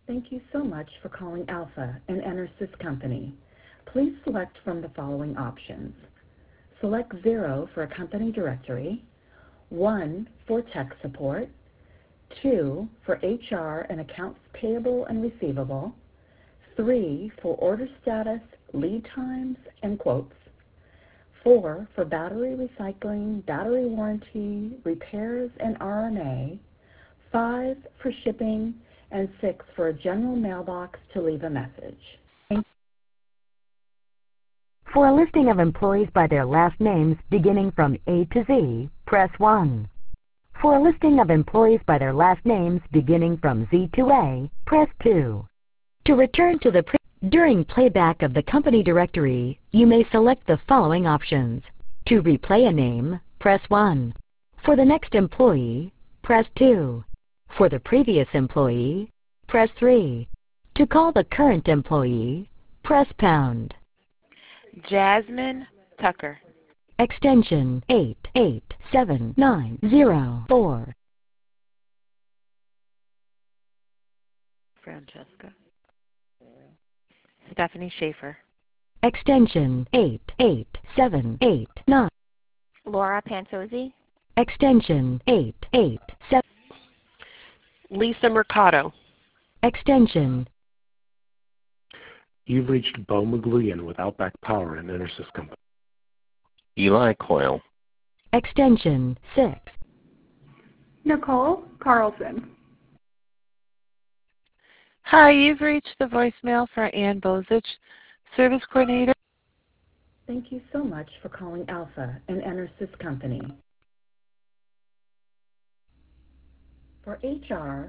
Thank you so much for calling Alpha, an EnerSys company. Please select from the following options. Select 0 for a company directory, 1 for tech support, 2 for HR and accounts payable and receivable, 3 for order status, lead times, and quotes, 4 for battery recycling, battery warranty, repairs, and RMA, 5 for shipping, and 6 for a general mailbox to leave a message. For a listing of employees by their last names beginning from A to Z, press 1. For a listing of employees by their last names beginning from Z to A, press 2. To return to the during playback of the company directory, you may select the following options. To replay a name, press 1. For the next employee, press 2. For the previous employee, press 3. To call the current employee, press pound. Jasmine Tucker. Extension 88794. Francesca. Stephanie Schaefer. Extension 88789. Laura Pantozzi. Extension 887. Lisa Mercado. Extension. You've reached Bo McGluyan with Outback Power and EnerSys Company. Eli Coyle. Extension 6. Nicole Carlson. Hi, you've reached the voicemail for Ann Bozich, Service Coordinator. Thank you so much for calling Alpha, an EnerSys company. For HR,